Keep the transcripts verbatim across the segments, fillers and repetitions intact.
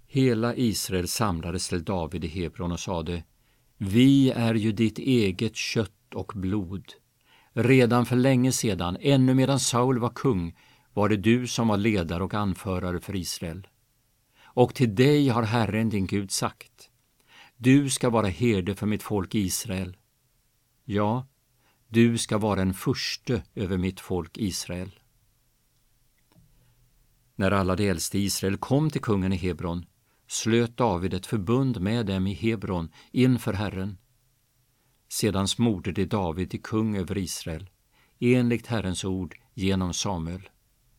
Hela Israel samlades till David i Hebron och sade: Vi är ju ditt eget kött och blod. Redan för länge sedan, ännu medan Saul var kung, var det du som var ledare och anförare för Israel. Och till dig har Herren din Gud sagt: Du ska vara herde för mitt folk Israel. Ja, du ska vara en furste över mitt folk Israel. När alla de äldste i Israel kom till kungen i Hebron, slöt David ett förbund med dem i Hebron inför Herren. Sedan smorde de David till kung över Israel, enligt Herrens ord genom Samuel.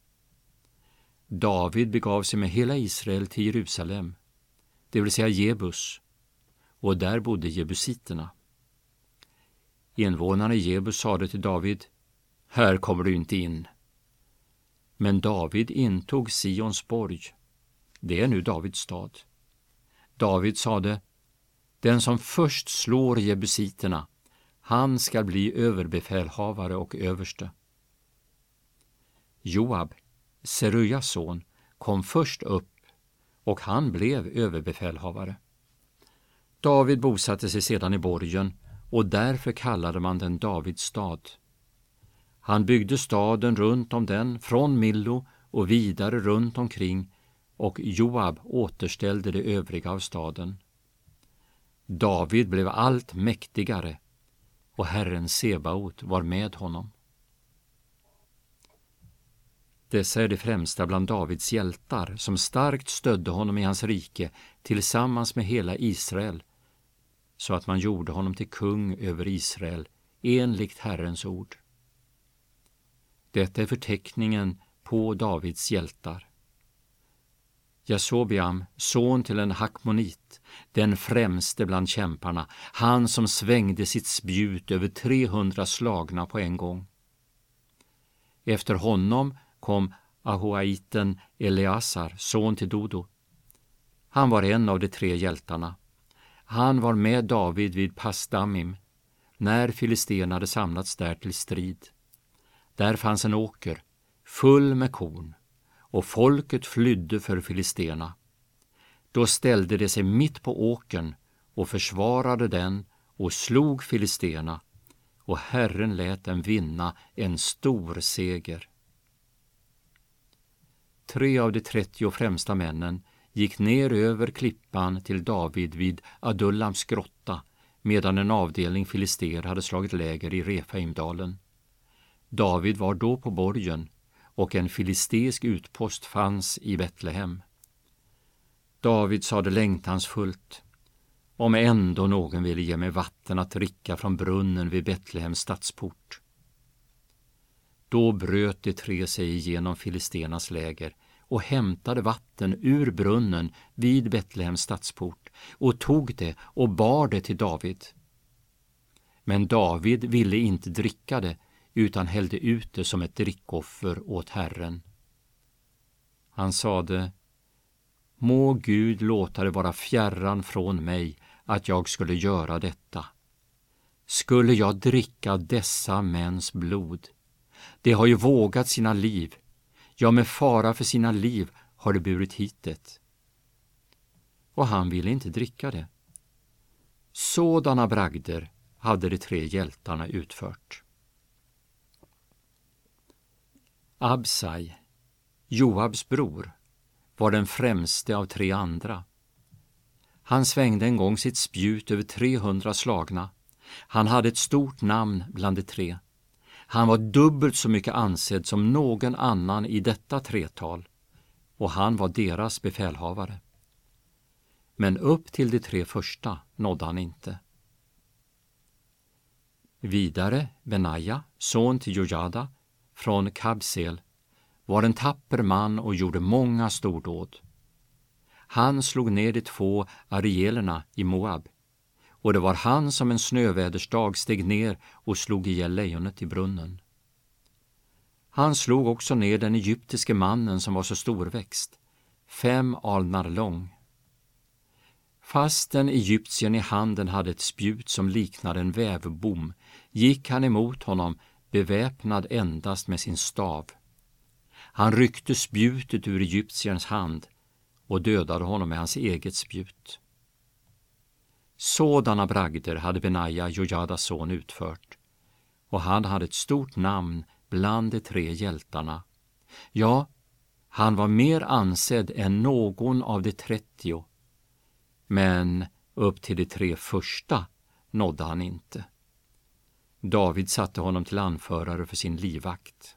David begav sig med hela Israel till Jerusalem, det vill säga Jebus, och där bodde jebusiterna. Invånarna i Jebus sade till David: Här kommer du inte in. Men David intog Sions borg. Det är nu Davids stad. David sade: Den som först slår jebusiterna, han ska bli överbefälhavare och överste. Joab, Serujas son, kom först upp och han blev överbefälhavare. David bosatte sig sedan i borgen och därför kallade man den Davids stad. Han byggde staden runt om den från Millo och vidare runt omkring, och Joab återställde det övriga av staden. David blev allt mäktigare och Herren Sebaot var med honom. Dessa är de främsta bland Davids hjältar som starkt stödde honom i hans rike tillsammans med hela Israel, så att man gjorde honom till kung över Israel enligt Herrens ord. Detta är förteckningen på Davids hjältar. Jasobeam, son till en hakmonit, den främste bland kämparna, han som svängde sitt spjut över trehundra slagna på en gång. Efter honom kom Ahoaiten Eleasar, son till Dodo. Han var en av de tre hjältarna. Han var med David vid Pasdamim, när filisterna hade samlats där till strid. Där fanns en åker, full med korn, och folket flydde för filisterna. Då ställde de sig mitt på åkern och försvarade den och slog filisterna, och Herren lät dem vinna en stor seger. Tre av de trettio främsta männen gick ner över klippan till David vid Adullams grotta, medan en avdelning filister hade slagit läger i Refaimdalen. David var då på borgen, och en filisteisk utpost fanns i Betlehem. David sade längtansfullt: Om ändå någon ville ge mig vatten att dricka från brunnen vid Betlehems stadsport. Då bröt de tre sig igenom filisternas läger och hämtade vatten ur brunnen vid Betlehems stadsport och tog det och bar det till David. Men David ville inte dricka det, utan hällde ut det som ett drickoffer åt Herren. Han sade: Må Gud låta det vara fjärran från mig att jag skulle göra detta. Skulle jag dricka dessa mäns blod? De har ju vågat sina liv. Ja, med fara för sina liv har de burit hit det. Och han ville inte dricka det. Sådana bragder hade de tre hjältarna utfört. Absai, Joabs bror, var den främste av tre andra. Han svängde en gång sitt spjut över trehundra slagna. Han hade ett stort namn bland de tre. Han var dubbelt så mycket ansedd som någon annan i detta tretal, och han var deras befälhavare. Men upp till de tre första nådde han inte. Vidare Benaja, son till Jojada, från Kabsel, var en tapper man och gjorde många stordåd. Han slog ner de två arielerna i Moab, och det var han som en snövädersdag steg ner och slog ihjäl lejonet i brunnen. Han slog också ner den egyptiske mannen som var så storväxt, fem alnar lång. Fastän egyptien i handen hade ett spjut som liknade en vävbom, gick han emot honom beväpnad endast med sin stav. Han ryckte spjutet ur egyptiens hand, och dödade honom med hans eget spjut. Sådana bragder hade Benaja, Jojadas son, utfört, och han hade ett stort namn bland de tre hjältarna. Ja, han var mer ansedd än någon av de trettio, men upp till de tre första nådde han inte. David satte honom till anförare för sin livvakt.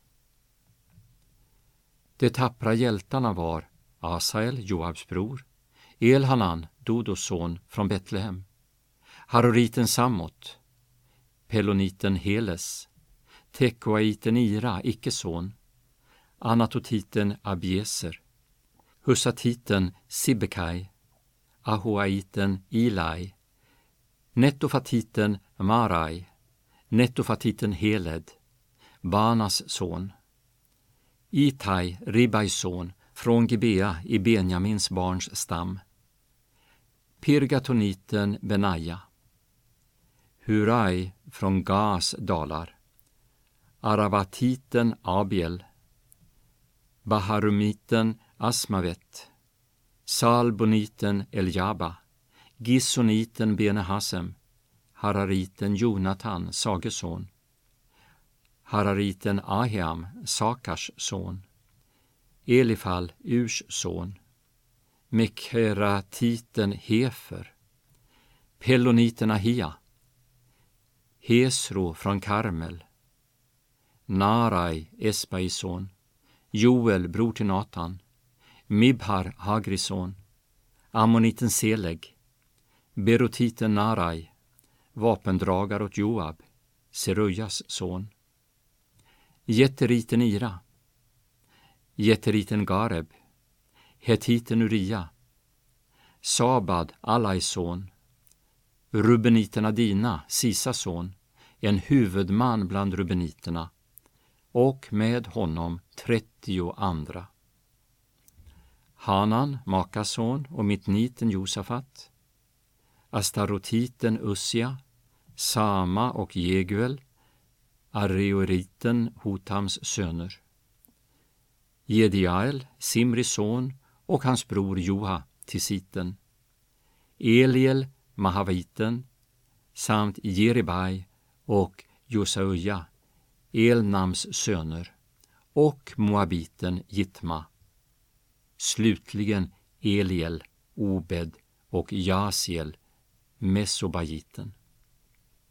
De tappra hjältarna var Asael, Joabs bror, Elhanan, Dodos son, från Betlehem, Haroriten Samot, Peloniten Heles, Tekoaiten Ira, icke-son, Anatotiten Abieser, Husatiten Sibekai, Ahoaiten Ilai, Nettofatiten Marai, Nettofatiten Heled, Banas son, Itai, Ribais son, från Gibea i Benjamins barns stam, Pirgatoniten Benaja, Hurai från Gas dalar, Aravatiten Abiel, Baharumiten Asmavet, Salboniten Eljaba, Gissoniten Benehasem, Harariten Jonatan, Sages son, Harariten Ahiam, Sakars son, Elifal, Urs son, Mekheratiten Hefer, Peloniten Ahia, Hesro från Karmel, Narai, Esbais son, Joel, bror till Natan, Mibhar, Hagris son, Ammoniten Seleg, Berotiten Narai, vapendragare åt Joab, Serujas son, Jeteriten Ira, Jeteriten Gareb, Hetiten Uria, Sabad, Alais son, Rubeniten Adina, Sisas son, en huvudman bland rubeniterna, och med honom trettio andra. Hanan, Makas son, och Mitniten Josafat, Astarotiten Ussia, Sama och Jeguel, Areoriten Hotams söner, Jediael, Simris son, och hans bror Joha, Tisiten, Eliel, Mahaviten, samt Jeribai och Josauja, Elnams söner, och Moabiten Jitma. Slutligen Eliel, Obed och Jasiel, Mesobajiten.